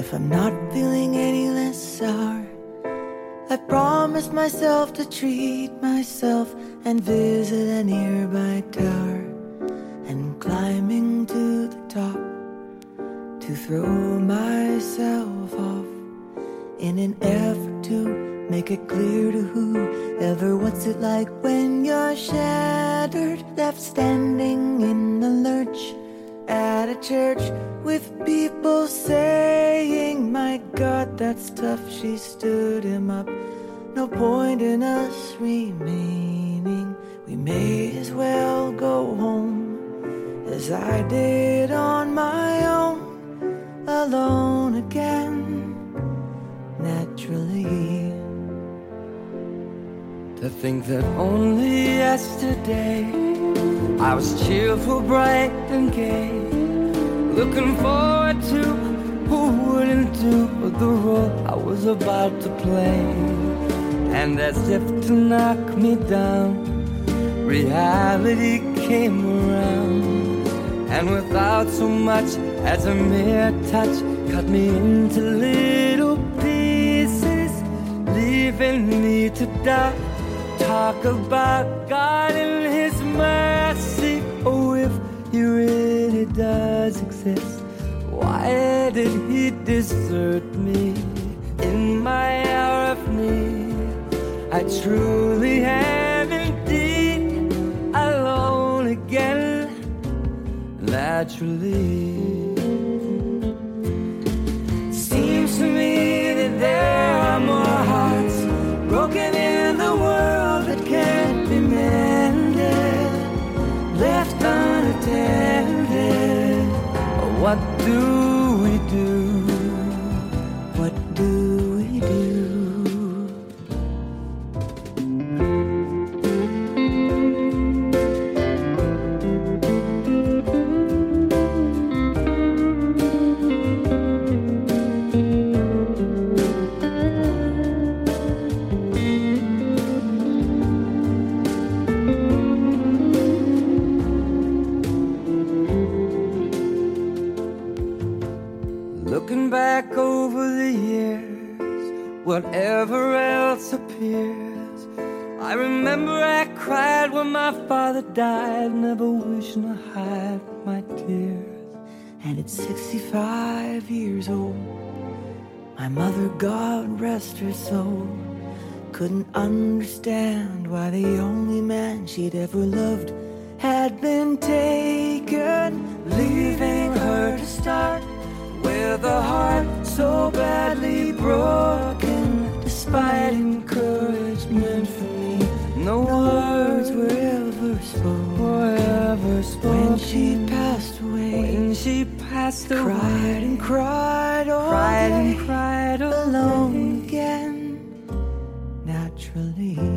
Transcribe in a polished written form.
if I'm not feeling any less sour, I promised myself to treat myself and visit a nearby tower, and climbing to the top to throw myself off in an effort to make it clear to whoever what's it like when you're shattered, left standing in the lurch at a church with people saying, my God, that's tough. She stood him up. No point in us remaining. We may as well go home, as I did on my own, alone again, naturally. To think that only yesterday I was cheerful, bright and gay, looking forward to who wouldn't do the role I was about to play. And as if to knock me down, reality came around, and without so much as a mere touch, cut me into little pieces, leaving me to die. Talk about God and His mercy. Oh, if He really does exist, why did He desert me in my hour of need? I truly am indeed alone again, naturally. Seems to me that there are more hearts broken in the world that can't be mended, left unattended. What do we do? What do we do? Looking back over the years, whatever else appears, I remember I cried when my father died, never wishing to hide my tears. And at 65 years old, my mother, God rest her soul, couldn't understand why the only man she'd ever loved had been taken, leaving her to start with a heart so badly broken. Despite encouragement from me, no words were ever spoken. When she passed away, cried and cried all day, alone again, naturally.